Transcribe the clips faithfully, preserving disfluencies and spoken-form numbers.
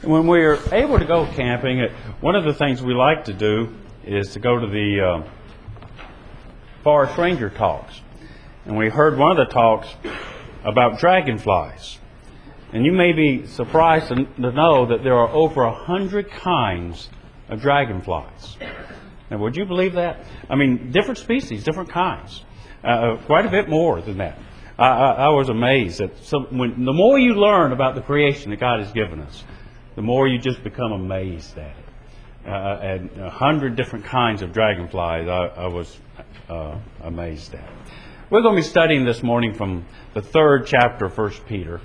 When we're able to go camping, one of the things we like to do is to go to the uh, Forest Ranger talks. And we heard one of the talks about dragonflies. And you may be surprised to, to know that there are over a hundred kinds of dragonflies. Now, would you believe that? I mean, different species, different kinds. Uh, quite a bit more than that. I, I, I was amazed that some, when, the more you learn about the creation that God has given us, the more you just become amazed at it. Uh, and a hundred different kinds of dragonflies I, I was uh, amazed at. We're going to be studying this morning from the third chapter of First Peter.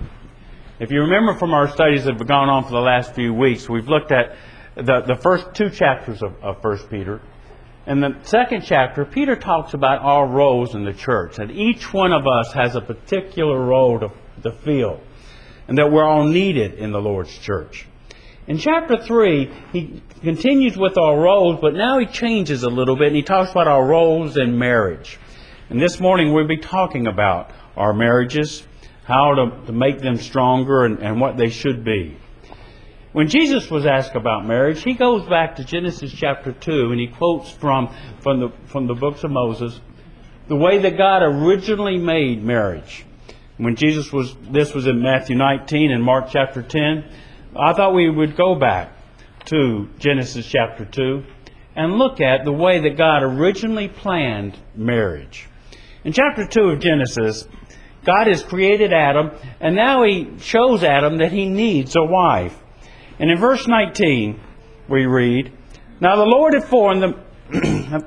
If you remember from our studies that have gone on for the last few weeks, we've looked at the, the first two chapters of, of First Peter. In the second chapter, Peter talks about our roles in the church, that each one of us has a particular role to, to fill, and that we're all needed in the Lord's church. In chapter three, he continues with our roles, but now he changes a little bit, and he talks about our roles in marriage. And this morning we'll be talking about our marriages, how to, to make them stronger, and, and what they should be. When Jesus was asked about marriage, he goes back to Genesis chapter two, and he quotes from, from, the, from the books of Moses, the way that God originally made marriage. When Jesus was, this was in Matthew nineteen and Mark chapter ten, I thought we would go back to Genesis chapter two and look at the way that God originally planned marriage. In chapter two of Genesis, God has created Adam, and now He shows Adam that he needs a wife. And in verse nineteen, we read, Now the Lord had formed the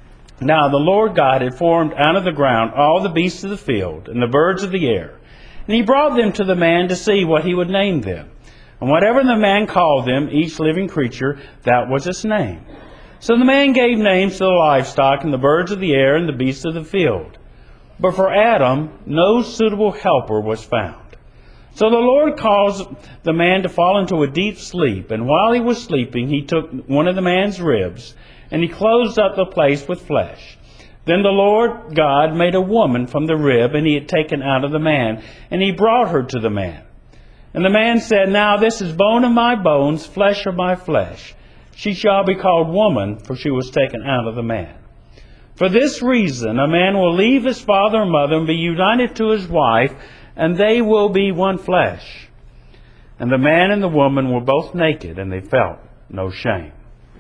Now the Lord God had formed out of the ground all the beasts of the field and the birds of the air, and He brought them to the man to see what he would name them. And whatever the man called them, each living creature, that was its name. So the man gave names to the livestock and the birds of the air and the beasts of the field. But for Adam, no suitable helper was found. So the Lord caused the man to fall into a deep sleep. And while he was sleeping, He took one of the man's ribs, and He closed up the place with flesh. Then the Lord God made a woman from the rib, and He had taken out of the man, and He brought her to the man. And the man said, Now this is bone of my bones, flesh of my flesh. She shall be called woman, for she was taken out of the man. For this reason, a man will leave his father and mother and be united to his wife, and they will be one flesh. And the man and the woman were both naked, and they felt no shame.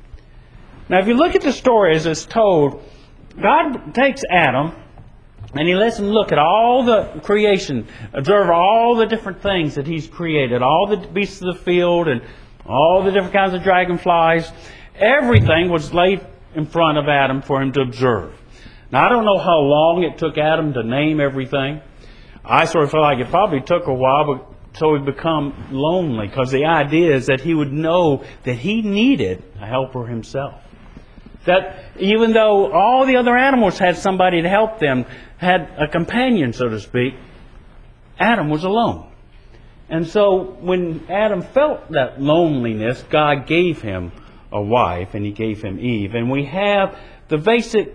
Now, if you look at the story as it's told, God takes Adam, and He lets him look at all the creation, observe all the different things that He's created, all the beasts of the field and all the different kinds of dragonflies. Everything was laid in front of Adam for him to observe. Now, I don't know how long it took Adam to name everything. I sort of feel like it probably took a while, but so he'd become lonely, because the idea is that he would know that he needed a helper himself. That even though all the other animals had somebody to help them, had a companion, so to speak, Adam was alone. And so when Adam felt that loneliness, God gave him a wife, and He gave him Eve. And we have the basic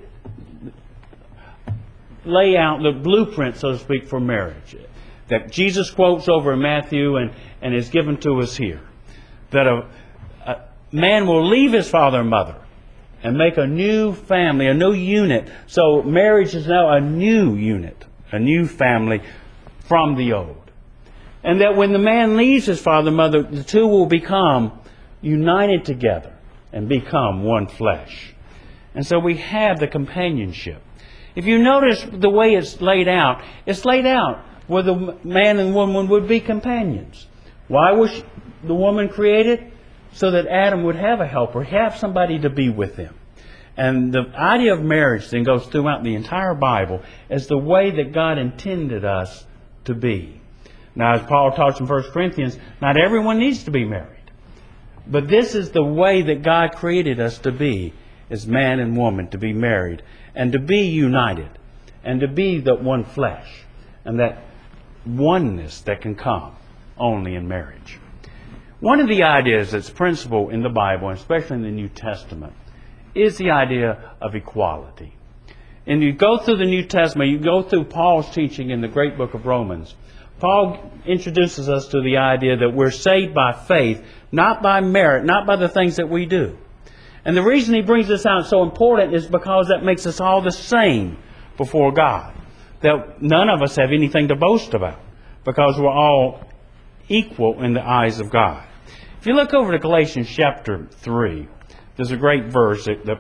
layout, the blueprint, so to speak, for marriage, that Jesus quotes over in Matthew and, and is given to us here. That a, a man will leave his father and mother and make a new family, a new unit. So marriage is now a new unit, a new family from the old. And that when the man leaves his father and mother, the two will become united together and become one flesh. And so we have the companionship. If you notice the way it's laid out, it's laid out where the man and woman would be companions. Why was the woman created? So that Adam would have a helper, have somebody to be with him. And the idea of marriage then goes throughout the entire Bible as the way that God intended us to be. Now, as Paul talks in First Corinthians, not everyone needs to be married. But this is the way that God created us to be, as man and woman, to be married and to be united and to be the one flesh, and that oneness that can come only in marriage. One of the ideas that's principal in the Bible, and especially in the New Testament, is the idea of equality. And you go through the New Testament, you go through Paul's teaching in the great book of Romans. Paul introduces us to the idea that we're saved by faith, not by merit, not by the things that we do. And the reason he brings this out so important is because that makes us all the same before God. That none of us have anything to boast about, because we're all equal in the eyes of God. If you look over to Galatians chapter three, there's a great verse that, that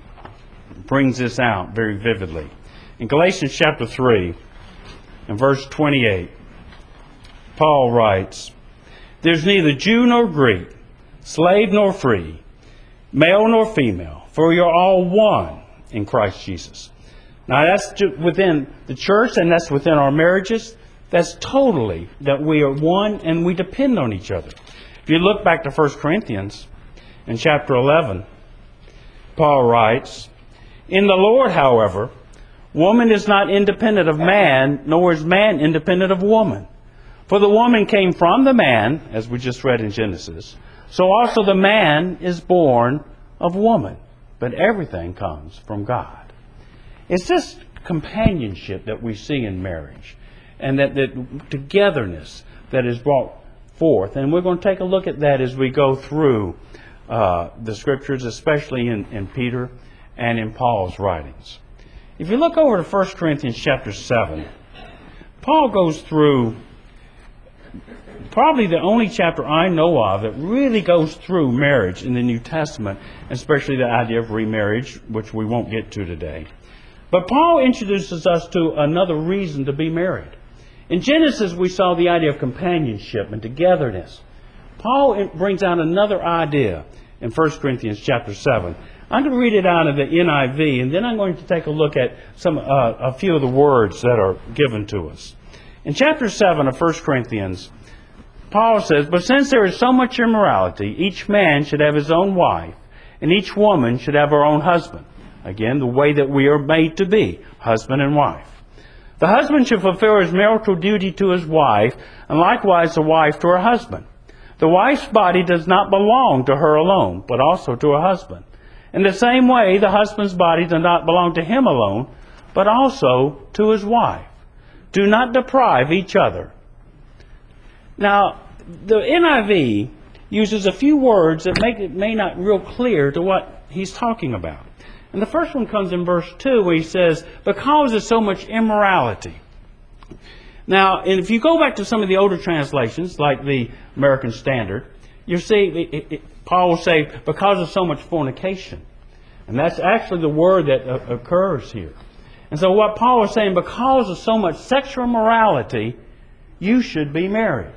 brings this out very vividly. In Galatians chapter three, in verse twenty-eight, Paul writes, "There's neither Jew nor Greek, slave nor free, male nor female, for you're all one in Christ Jesus." Now that's within the church, and that's within our marriages. That's totally that we are one and we depend on each other. If you look back to First Corinthians in chapter eleven, Paul writes, "In the Lord, however, woman is not independent of man, nor is man independent of woman. For the woman came from the man," as we just read in Genesis, "so also the man is born of woman. But everything comes from God." It's this companionship that we see in marriage, and that, that togetherness that is brought forth. And we're going to take a look at that as we go through uh, the Scriptures, especially in, in Peter and in Paul's writings. If you look over to First Corinthians chapter seven, Paul goes through probably the only chapter I know of that really goes through marriage in the New Testament, especially the idea of remarriage, which we won't get to today. But Paul introduces us to another reason to be married. In Genesis, we saw the idea of companionship and togetherness. Paul brings out another idea in First Corinthians chapter seven. I'm going to read it out of the N I V, and then I'm going to take a look at some uh, a few of the words that are given to us. In chapter seven of First Corinthians, Paul says, "But since there is so much immorality, each man should have his own wife, and each woman should have her own husband." Again, the way that we are made to be, husband and wife. "The husband should fulfill his marital duty to his wife, and likewise the wife to her husband. The wife's body does not belong to her alone, but also to her husband. In the same way, the husband's body does not belong to him alone, but also to his wife. Do not deprive each other." Now, the N I V uses a few words that make it may not real clear to what he's talking about. And the first one comes in verse two, where he says, "Because there's so much immorality." Now, and if you go back to some of the older translations, like the American Standard, you see it, it, Paul will say, "because of so much fornication." And that's actually the word that uh, occurs here. And so what Paul is saying, because of so much sexual immorality, you should be married.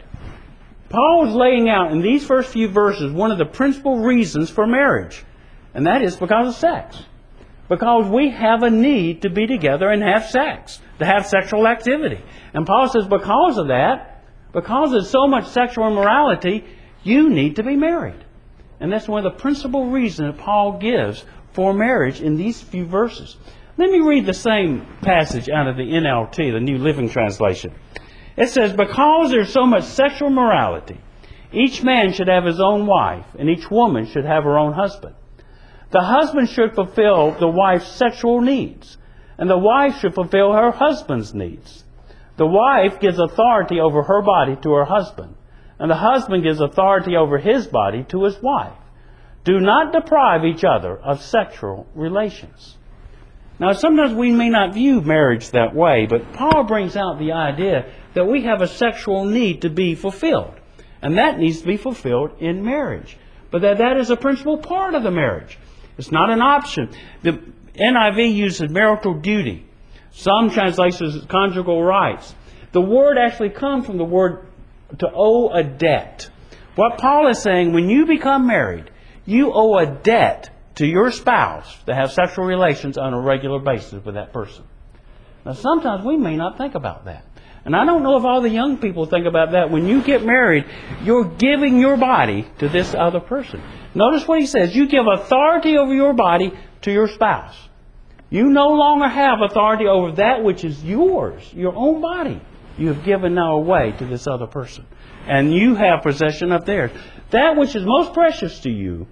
Paul is laying out in these first few verses one of the principal reasons for marriage. And that is because of sex. Because we have a need to be together and have sex, to have sexual activity. And Paul says, because of that, because there's so much sexual immorality, you need to be married. And that's one of the principal reasons that Paul gives for marriage in these few verses. Let me read the same passage out of the N L T, the New Living Translation. It says, "Because there's so much sexual morality, each man should have his own wife, and each woman should have her own husband. The husband should fulfill the wife's sexual needs, and the wife should fulfill her husband's needs. The wife gives authority over her body to her husband, and the husband gives authority over his body to his wife. Do not deprive each other of sexual relations." Now, sometimes we may not view marriage that way, but Paul brings out the idea that we have a sexual need to be fulfilled, and that needs to be fulfilled in marriage. But that that is a principal part of the marriage. It's not an option. The N I V uses marital duty. Some translations, conjugal rights. The word actually comes from the word to owe a debt. What Paul is saying, when you become married, you owe a debt to your spouse to have sexual relations on a regular basis with that person. Now, sometimes we may not think about that. And I don't know if all the young people think about that. When you get married, you're giving your body to this other person. Notice what he says. You give authority over your body to your spouse. You no longer have authority over that which is yours, your own body. You have given now away to this other person. And you have possession of theirs. That which is most precious to you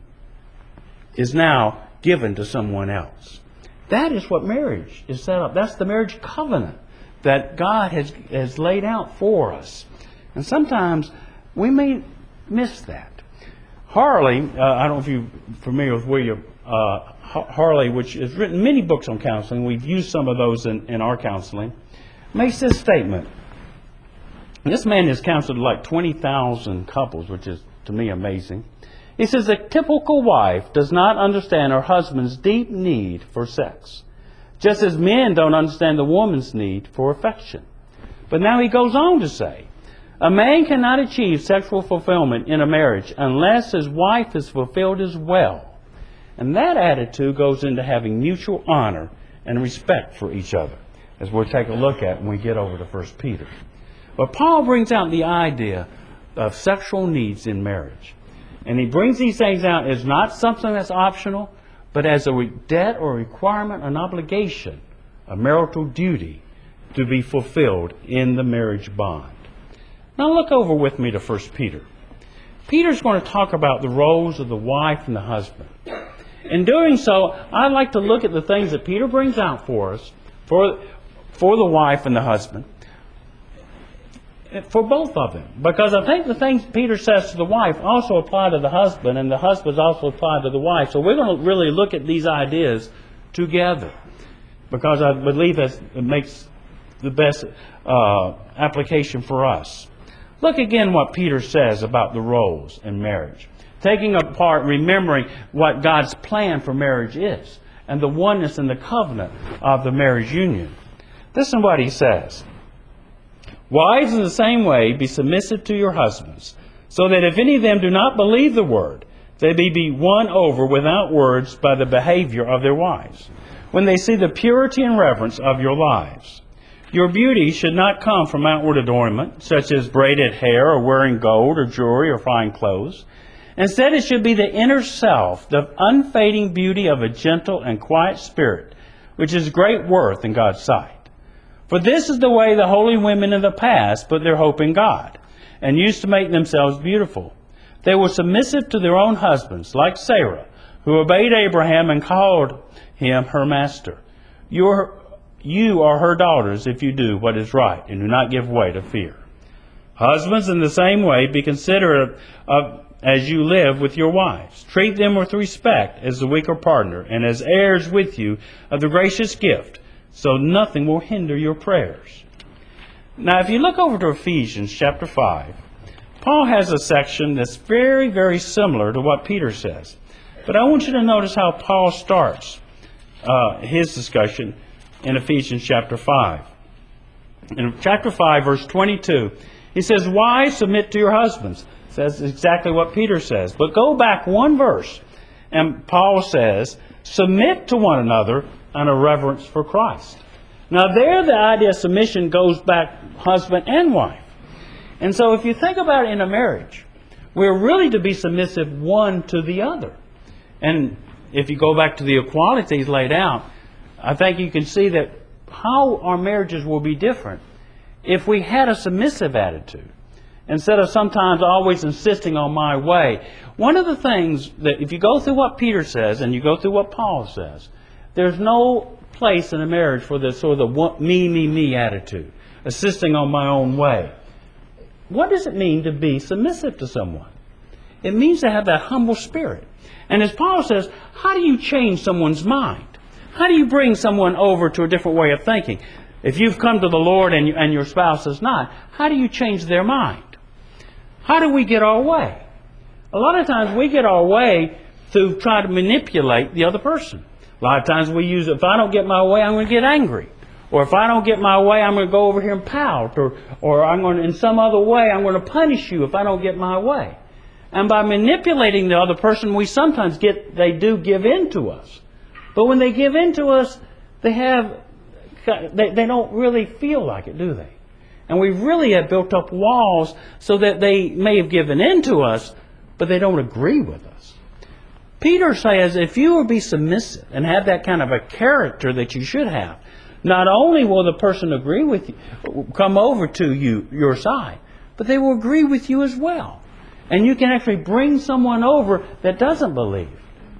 is now given to someone else. That is what marriage is set up. That's the marriage covenant that God has, has laid out for us. And sometimes we may miss that. Harley, uh, I don't know if you're familiar with William uh, Harley, which has written many books on counseling. We've used some of those in, in our counseling. Makes this statement. This man has counseled like twenty thousand couples, which is, to me, amazing. He says, a typical wife does not understand her husband's deep need for sex, just as men don't understand the woman's need for affection. But now he goes on to say, a man cannot achieve sexual fulfillment in a marriage unless his wife is fulfilled as well. And that attitude goes into having mutual honor and respect for each other, as we'll take a look at when we get over to First Peter. But Paul brings out the idea of sexual needs in marriage. And he brings these things out as not something that's optional, but as a debt or requirement, an obligation, a marital duty to be fulfilled in the marriage bond. Now look over with me to First Peter. Peter's going to talk about the roles of the wife and the husband. In doing so, I'd like to look at the things that Peter brings out for us, for, for the wife and the husband, for both of them. Because I think the things Peter says to the wife also apply to the husband, and the husbands also apply to the wife. So we're going to really look at these ideas together, because I believe that it makes the best uh, application for us. Look again what Peter says about the roles in marriage. Taking apart, remembering what God's plan for marriage is, and the oneness and the covenant of the marriage union. Listen to what he says. Wives, in the same way, be submissive to your husbands, so that if any of them do not believe the word, they may be won over without words by the behavior of their wives, when they see the purity and reverence of your lives. Your beauty should not come from outward adornment, such as braided hair or wearing gold or jewelry or fine clothes. Instead, it should be the inner self, the unfading beauty of a gentle and quiet spirit, which is great worth in God's sight. For this is the way the holy women of the past put their hope in God, and used to make themselves beautiful. They were submissive to their own husbands, like Sarah, who obeyed Abraham and called him her master. You are, you are her daughters if you do what is right, and do not give way to fear. Husbands, in the same way, be considerate of as you live with your wives. Treat them with respect as the weaker partner, and as heirs with you of the gracious gift, so nothing will hinder your prayers. Now, if you look over to Ephesians chapter five, Paul has a section that's very, very similar to what Peter says. But I want you to notice how Paul starts uh, his discussion in Ephesians chapter five. In chapter five, verse twenty-two, he says, wives, submit to your husbands. Says exactly what Peter says. But go back one verse, and Paul says, submit to one another out of reverence for Christ. Now there the idea of submission goes back husband and wife. And so if you think about it in a marriage, we're really to be submissive one to the other. And if you go back to the equalities laid out, I think you can see that how our marriages will be different if we had a submissive attitude, instead of sometimes always insisting on my way. One of the things that, if you go through what Peter says and you go through what Paul says, there's no place in a marriage for this sort of the me, me, me attitude, insisting on my own way. What does it mean to be submissive to someone? It means to have that humble spirit. And as Paul says, how do you change someone's mind? How do you bring someone over to a different way of thinking? If you've come to the Lord and, you, and your spouse is not, how do you change their mind? How do we get our way? A lot of times we get our way through trying to manipulate the other person. A lot of times we use, if I don't get my way, I'm going to get angry. Or if I don't get my way, I'm going to go over here and pout. Or, or I'm going to, in some other way, I'm going to punish you if I don't get my way. And by manipulating the other person, we sometimes get, they do give in to us. But when they give in to us, they have, they, they don't really feel like it, do they? And we really have built up walls so that they may have given in to us, but they don't agree with us. Peter says if you will be submissive and have that kind of a character that you should have, not only will the person agree with you, come over to you, your side, but they will agree with you as well. And you can actually bring someone over that doesn't believe,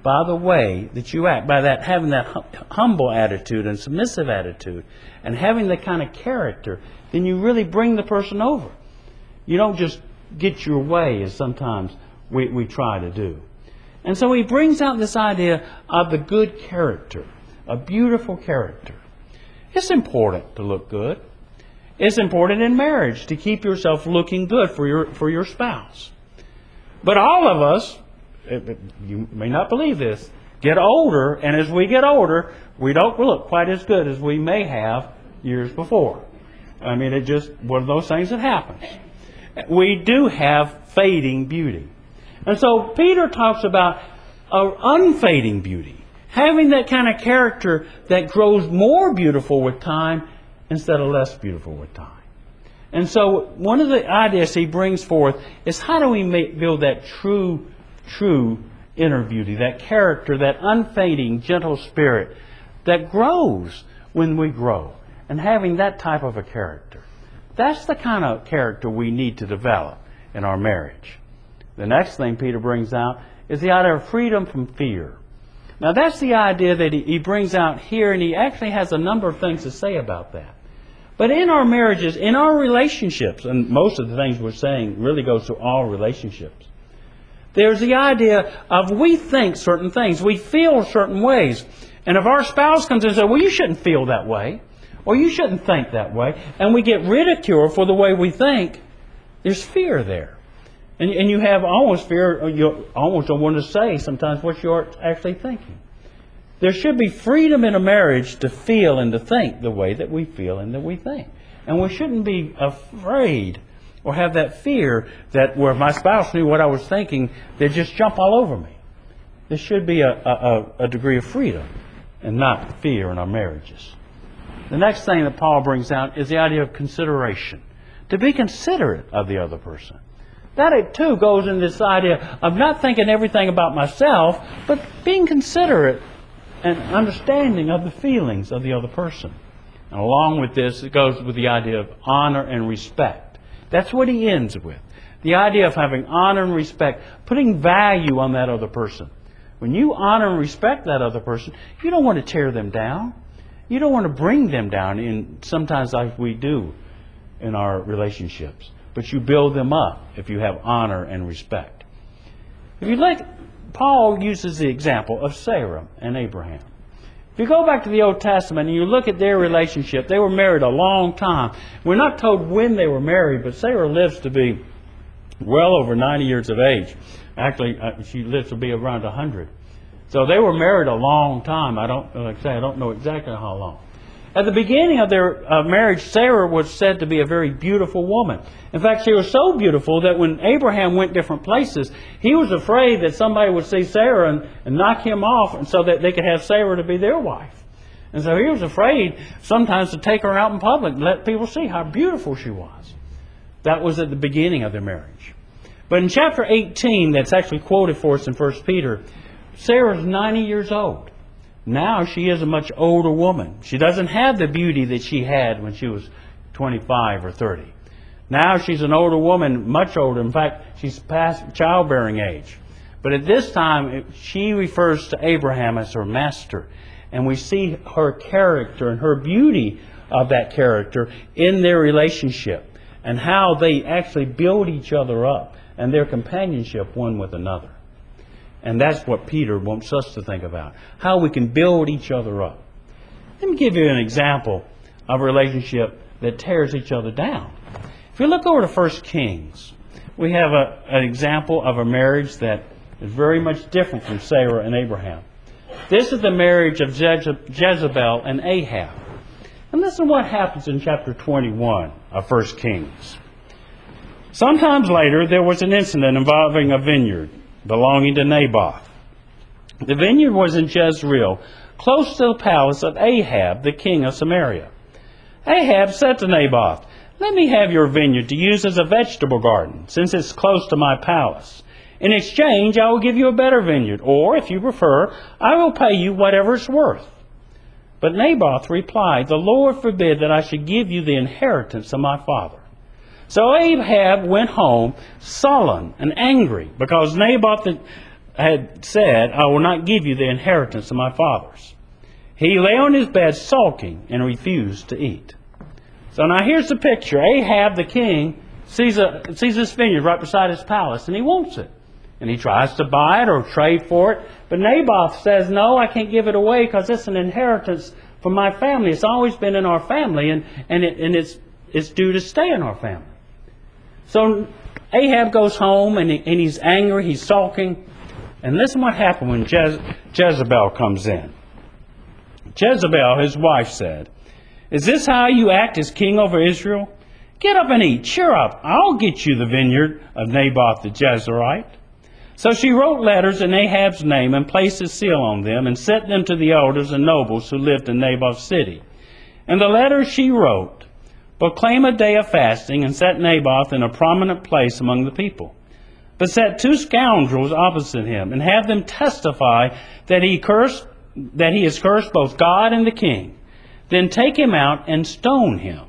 by the way that you act, by that having that hum- humble attitude and submissive attitude, and having the kind of character, then you really bring the person over. You don't just get your way, as sometimes we, we try to do. And so he brings out this idea of the good character, a beautiful character. It's important to look good. It's important in marriage to keep yourself looking good for your for your spouse. But all of us, you may not believe this, get older, and as we get older, we don't look quite as good as we may have years before. I mean, it's just one of those things that happens. We do have fading beauty. And so Peter talks about an unfading beauty, having that kind of character that grows more beautiful with time instead of less beautiful with time. And so one of the ideas he brings forth is how do we make, build that true, true inner beauty, that character, that unfading, gentle spirit that grows when we grow, and having that type of a character. That's the kind of character we need to develop in our marriage. The next thing Peter brings out is the idea of freedom from fear. Now that's the idea that he, he brings out here, and he actually has a number of things to say about that. But in our marriages, in our relationships, and most of the things we're saying really goes to all relationships, there's the idea of we think certain things, we feel certain ways. And if our spouse comes in and says, well, you shouldn't feel that way, or you shouldn't think that way, and we get ridiculed for the way we think, there's fear there. And, and you have almost fear, you almost don't want to say sometimes what you're actually thinking. There should be freedom in a marriage to feel and to think the way that we feel and that we think. And we shouldn't be afraid or have that fear that where if my spouse knew what I was thinking, they'd just jump all over me. There should be a, a, a degree of freedom and not fear in our marriages. The next thing that Paul brings out is the idea of consideration. To be considerate of the other person. That, it too, goes in this idea of not thinking everything about myself, but being considerate and understanding of the feelings of the other person. And along with this, it goes with the idea of honor and respect. That's what he ends with. The idea of having honor and respect, putting value on that other person. When you honor and respect that other person, you don't want to tear them down. You don't want to bring them down, in sometimes like we do in our relationships. But you build them up if you have honor and respect. If you look, Paul uses the example of Sarah and Abraham. If you go back to the Old Testament and you look at their relationship, they were married a long time. We're not told when they were married, but Sarah lives to be well over ninety years of age. Actually, uh, she lives to be around one hundred. So they were married a long time. I don't, like I say, I don't know exactly how long. At the beginning of their uh, marriage, Sarah was said to be a very beautiful woman. In fact, she was so beautiful that when Abraham went different places, he was afraid that somebody would see Sarah and, and knock him off, and so that they could have Sarah to be their wife. And so he was afraid sometimes to take her out in public and let people see how beautiful she was. That was at the beginning of their marriage. But in chapter eighteen, that's actually quoted for us in First Peter, Sarah's ninety years old. Now she is a much older woman. She doesn't have the beauty that she had when she was twenty-five or thirty. Now she's an older woman, much older. In fact, she's past childbearing age. But at this time, she refers to Abraham as her master. And we see her character and her beauty of that character in their relationship and how they actually build each other up and their companionship one with another. And that's what Peter wants us to think about, how we can build each other up. Let me give you an example of a relationship that tears each other down. If you look over to First Kings, we have a, an example of a marriage that is very much different from Sarah and Abraham. This is the marriage of Jeze- Jezebel and Ahab. And listen to what happens in chapter twenty-one of First Kings. Sometimes later, there was an incident involving a vineyard belonging to Naboth. The vineyard was in Jezreel, close to the palace of Ahab, the king of Samaria. Ahab said to Naboth, "Let me have your vineyard to use as a vegetable garden, since it's close to my palace. In exchange, I will give you a better vineyard, or, if you prefer, I will pay you whatever it's worth." But Naboth replied, "The Lord forbid that I should give you the inheritance of my father." So Ahab went home sullen and angry because Naboth had said, I will not give you the inheritance of my fathers. He lay on his bed sulking and refused to eat. So now here's the picture. Ahab the king sees, a, sees this vineyard right beside his palace, and he wants it. And he tries to buy it or trade for it. But Naboth says, no, I can't give it away because it's an inheritance from my family. It's always been in our family, and, and, it, and it's, it's due to stay in our family. So Ahab goes home, and, he, and he's angry, he's sulking. And listen what happened when Jez, Jezebel comes in. Jezebel, his wife, said, is this how you act as king over Israel? Get up and eat. Cheer up. I'll get you the vineyard of Naboth the Jezreelite. So she wrote letters in Ahab's name and placed a seal on them and sent them to the elders and nobles who lived in Naboth's city. And the letters she wrote, proclaim a day of fasting and set Naboth in a prominent place among the people. But set two scoundrels opposite him and have them testify that he cursed, that he has cursed both God and the king. Then take him out and stone him.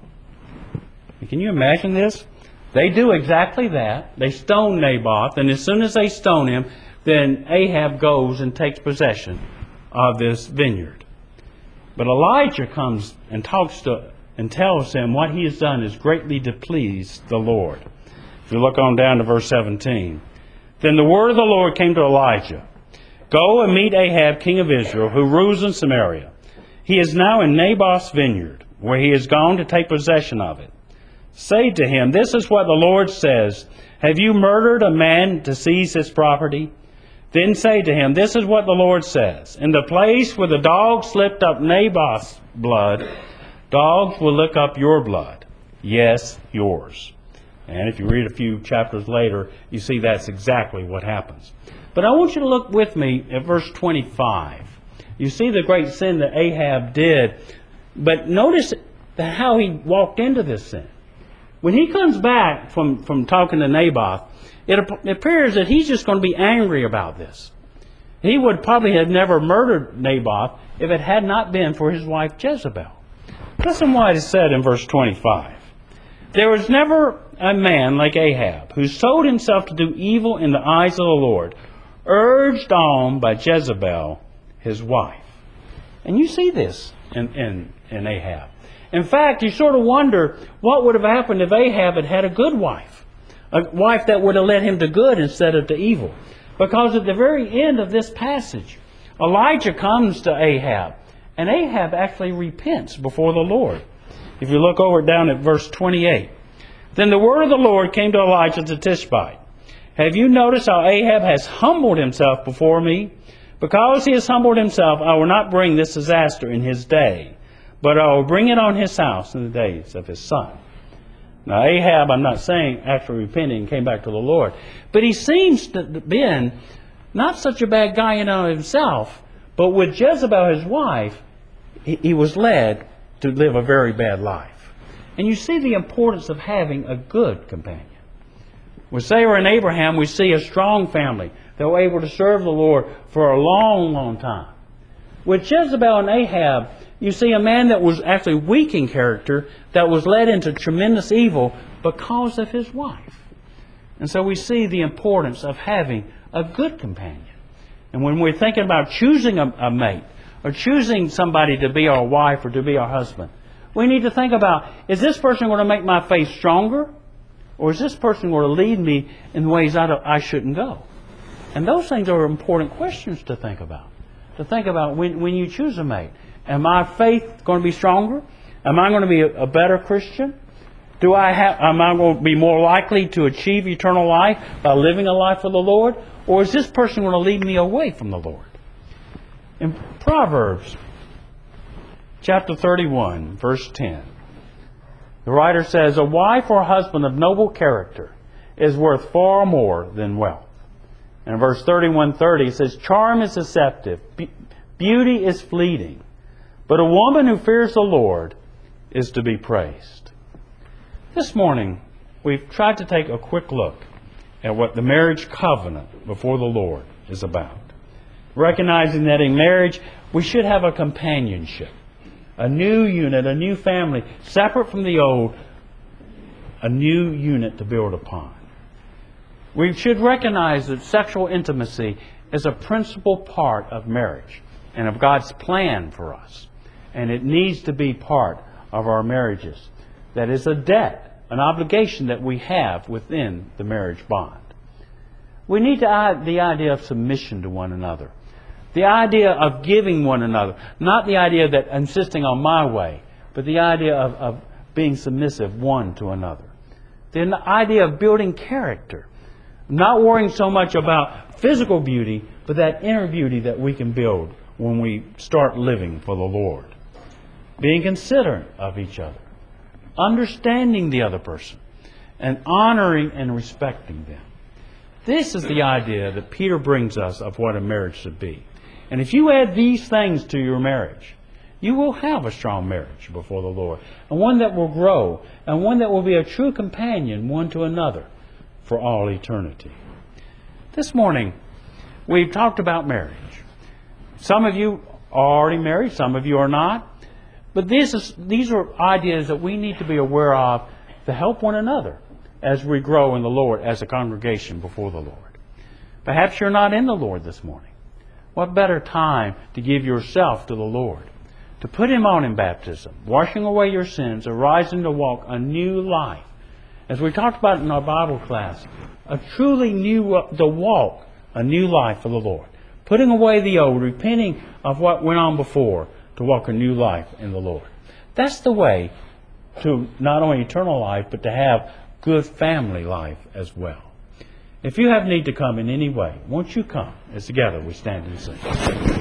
Can you imagine this? They do exactly that. They stone Naboth, and as soon as they stone him, then Ahab goes and takes possession of this vineyard. But Elijah comes and talks to and tells him what he has done is greatly to please the Lord. If you look on down to verse seventeen. Then the word of the Lord came to Elijah. Go and meet Ahab, king of Israel, who rules in Samaria. He is now in Naboth's vineyard, where he has gone to take possession of it. Say to him, this is what the Lord says. Have you murdered a man to seize his property? Then say to him, this is what the Lord says. In the place where the dogs licked up Naboth's blood, dogs will lick up your blood. Yes, yours. And if you read a few chapters later, you see that's exactly what happens. But I want you to look with me at verse twenty-five. You see the great sin that Ahab did. But notice how he walked into this sin. When he comes back from, from talking to Naboth, it appears that he's just going to be angry about this. He would probably have never murdered Naboth if it had not been for his wife Jezebel. Listen what it said in verse twenty-five. There was never a man like Ahab who sold himself to do evil in the eyes of the Lord, urged on by Jezebel, his wife. And you see this in, in, in Ahab. In fact, you sort of wonder what would have happened if Ahab had had a good wife. A wife that would have led him to good instead of to evil. Because at the very end of this passage, Elijah comes to Ahab. And Ahab actually repents before the Lord. If you look over down at verse twenty-eight. Then the word of the Lord came to Elijah to Tishbite. Have you noticed how Ahab has humbled himself before me? Because he has humbled himself, I will not bring this disaster in his day, but I will bring it on his house in the days of his son. Now Ahab, I'm not saying after repenting and came back to the Lord, but he seems to have been not such a bad guy in and of himself, but with Jezebel, his wife, he, he was led to live a very bad life. And you see the importance of having a good companion. With Sarah and Abraham, we see a strong family that were able to serve the Lord for a long, long time. With Jezebel and Ahab, you see a man that was actually weak in character, that was led into tremendous evil because of his wife. And so we see the importance of having a good companion. And when we're thinking about choosing a, a mate, or choosing somebody to be our wife or to be our husband, we need to think about, is this person going to make my faith stronger? Or is this person going to lead me in ways I, don't, I shouldn't go? And those things are important questions to think about. To think about when, when you choose a mate. Am my faith going to be stronger? Am I going to be a, a better Christian? Do I have, am I going to be more likely to achieve eternal life by living a life for the Lord? Or is this person going to lead me away from the Lord? In Proverbs chapter thirty-one, verse ten, the writer says, a wife or husband of noble character is worth far more than wealth. And in verse thirty-one thirty, it says, charm is deceptive, be- beauty is fleeting, but a woman who fears the Lord is to be praised. This morning, we've tried to take a quick look at what the marriage covenant before the Lord is about. Recognizing that in marriage, we should have a companionship. A new unit, a new family, separate from the old, a new unit to build upon. We should recognize that sexual intimacy is a principal part of marriage and of God's plan for us. And it needs to be part of our marriages. That is a debt, an obligation that we have within the marriage bond. We need to, the idea of submission to one another. The idea of giving one another. Not the idea that insisting on my way, but the idea of, of being submissive one to another. The idea of building character. Not worrying so much about physical beauty, but that inner beauty that we can build when we start living for the Lord. Being considerate of each other. Understanding the other person. And honoring and respecting them. This is the idea that Peter brings us of what a marriage should be. And if you add these things to your marriage, you will have a strong marriage before the Lord. And one that will grow. And one that will be a true companion one to another for all eternity. This morning, we've talked about marriage. Some of you are already married. Some of you are not. But this is, these are ideas that we need to be aware of to help one another as we grow in the Lord as a congregation before the Lord. Perhaps you're not in the Lord this morning. What better time to give yourself to the Lord? To put Him on in baptism, washing away your sins, arising to walk a new life. As we talked about in our Bible class, a truly new, to walk a new life for the Lord. Putting away the old, repenting of what went on before, to walk a new life in the Lord. That's the way to not only eternal life, but to have good family life as well. If you have need to come in any way, won't you come as together we stand and sing.